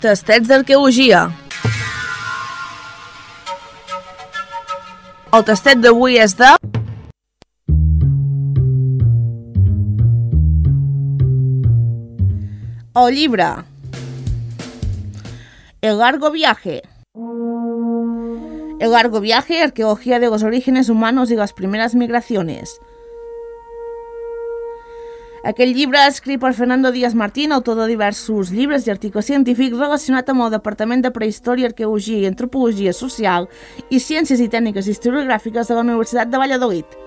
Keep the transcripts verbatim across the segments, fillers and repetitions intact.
Tastets d'arqueologia. El tastet d'avui és de... El llibre El largo viaje. El largo viaje, arqueología de los orígenes humanos y las primeras migraciones. Aquest llibre, escrit per Fernando Díaz Martín, autor de diversos llibres i articles científics relacionat amb el Departament de Prehistòria, Arqueologia i Antropologia Social i Ciències i Tècniques Historiogràfiques de la Universitat de Valladolid.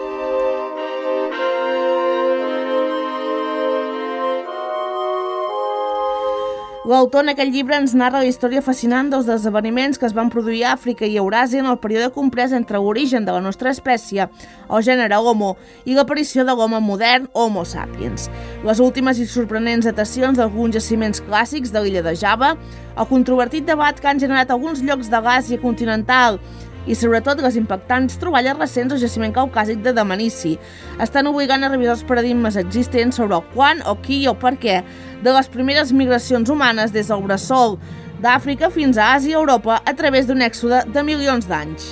L'autor en aquest llibre ens narra la història fascinant dels esdeveniments que es van produir a Àfrica i Euràsia en el període comprès entre l'origen de la nostra espècie, el gènere Homo, i l'aparició de l'home modern, Homo sapiens. Les últimes i sorprenents datacions d'alguns jaciments clàssics de l'illa de Java, el controvertit debat que han generat alguns llocs de l'Àsia continental i sobretot les impactants troballes recents al jaciment caucàsic de Dmanisi estan obligant a revisar els paradigmes existents sobre el quan, o qui i el per què de les primeres migracions humanes des del bressol d'Àfrica fins a Àsia i Europa a través d'un èxode de milions d'anys.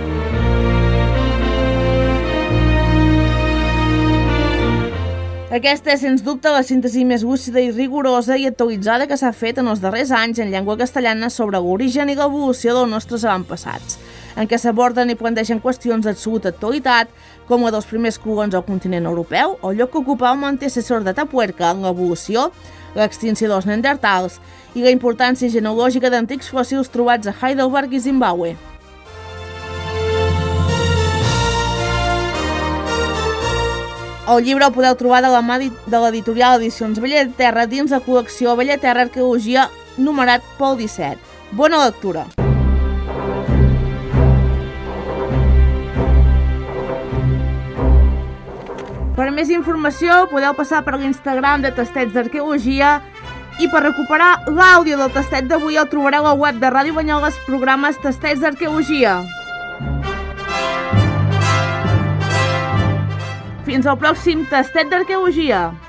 Aquesta és, sens dubte, la síntesi més lúcida i rigorosa i actualitzada que s'ha fet en els darrers anys en llengua castellana sobre l'origen i l'evolució dels nostres avantpassats, en què s'aborden i plantegen qüestions d'absoluta actualitat, com la dels primers colons al continent europeu, o el lloc que ocupava un antecessor d'Atapuerca en l'evolució, l'extinció dels neandertals i la importància genealògica d'antics fòssils trobats a Heidelberg i Zimbabue. El llibre el podeu trobar de la mà de l'editorial Edicions Bella Terra dins la col·lecció Bella Terra Arqueologia numerat pel disset. Bona lectura! Per més informació podeu passar per l'Instagram de Tastets d'Arqueologia i per recuperar l'àudio del tastet d'avui el trobareu al web de Ràdio Banyoles, programes Tastets d'Arqueologia. Fins al pròxim tastet d'arqueologia!